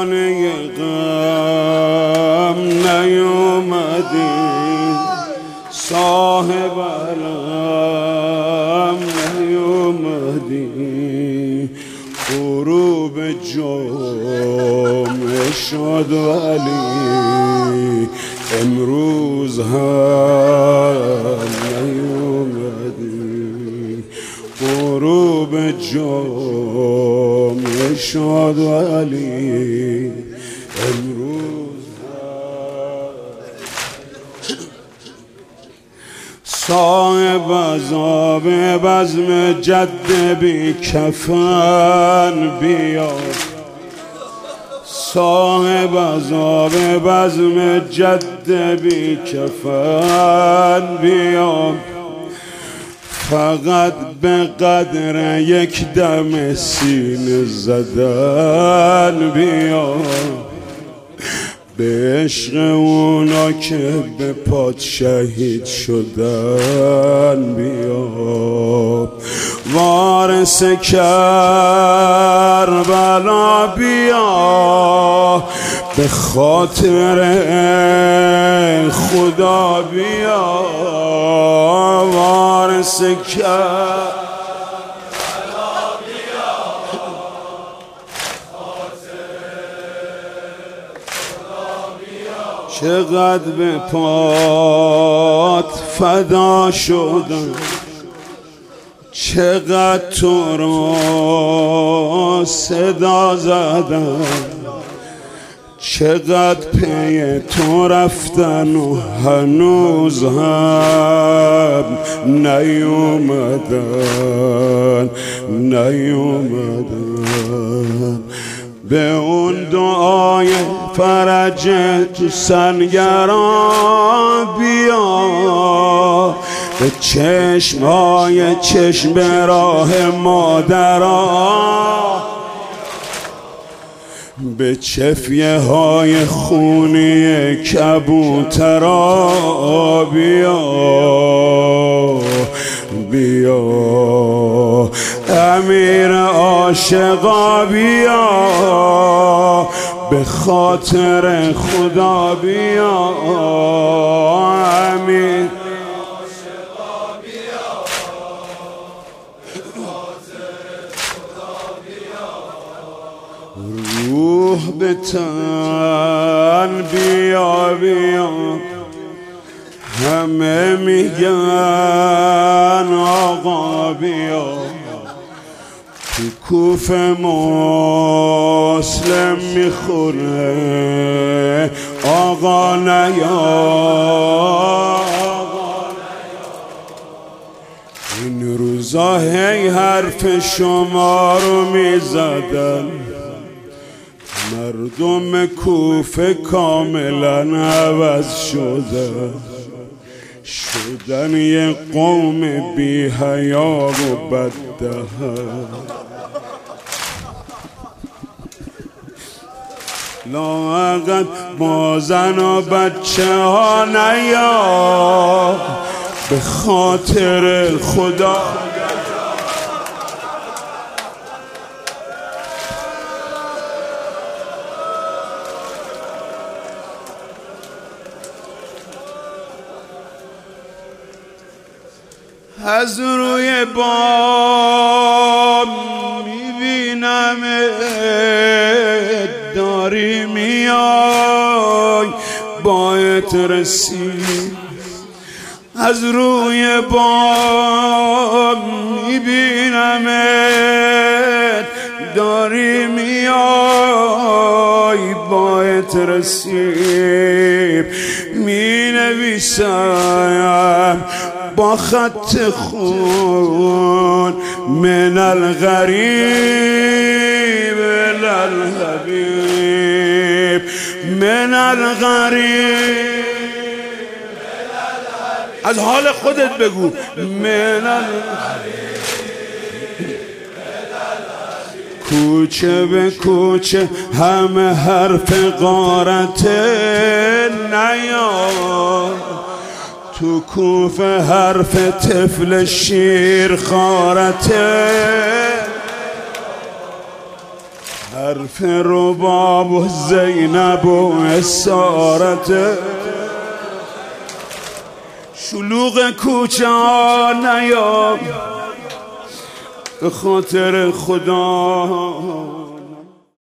خانه غم نیومدی، صاحب علم نیومدی، غروب جمعه شد ولی امروز هم نیومدی، غروب جمعه شد ولی امروز صاحب عذاب بزم جد بی کفن بیا، صاحب عذاب بزم جد بی کفن بیا، فقط به قدر یک دم سینه زدن بیا، به عشق اونا که به پات شهید شدن بیا، وارث کربلا بیا، به خاطر خدا بیا، وارث کربلا چقدر به پات فدا شدم، چقدر تو را صدا زدم، چقدر پی تو رفتن و هنوز هم نیومدن به اون دعای فرج تو سنگران بیا، به چشمای چشم راه مادران، به چفیه های خونی کبوترا بیا، امیر عاشقا بیا، به خاطر خدا بیا، امیر عاشقا بیا، به خاطر خدا بیا، روح به تن بیا بیا، همه میگن آقا بیا، تو کوفه مسلم میخوره آقا نیا، این روزا هی حرف شما رو میزدن، مردم کوفه کاملا عوض شدن یه قوم بی حیا و بددهن، لااقل با زن و بچه ها نیا، به خاطر خدا از روی بام میبینم داری میای باید رسید، از روی بام میبینم داری میای باید رسید، می نویسم با خط خون من الغریب الحبیب، من الغریب، از حال خودت بگو من الغریب، کوچه به کوچه همه حرف غارت نیار، تو کوفه حرف طفل شیر خارته، حرف رباب و زینب و اسارت شلوغ کوچه ها نیا به خاطر خدا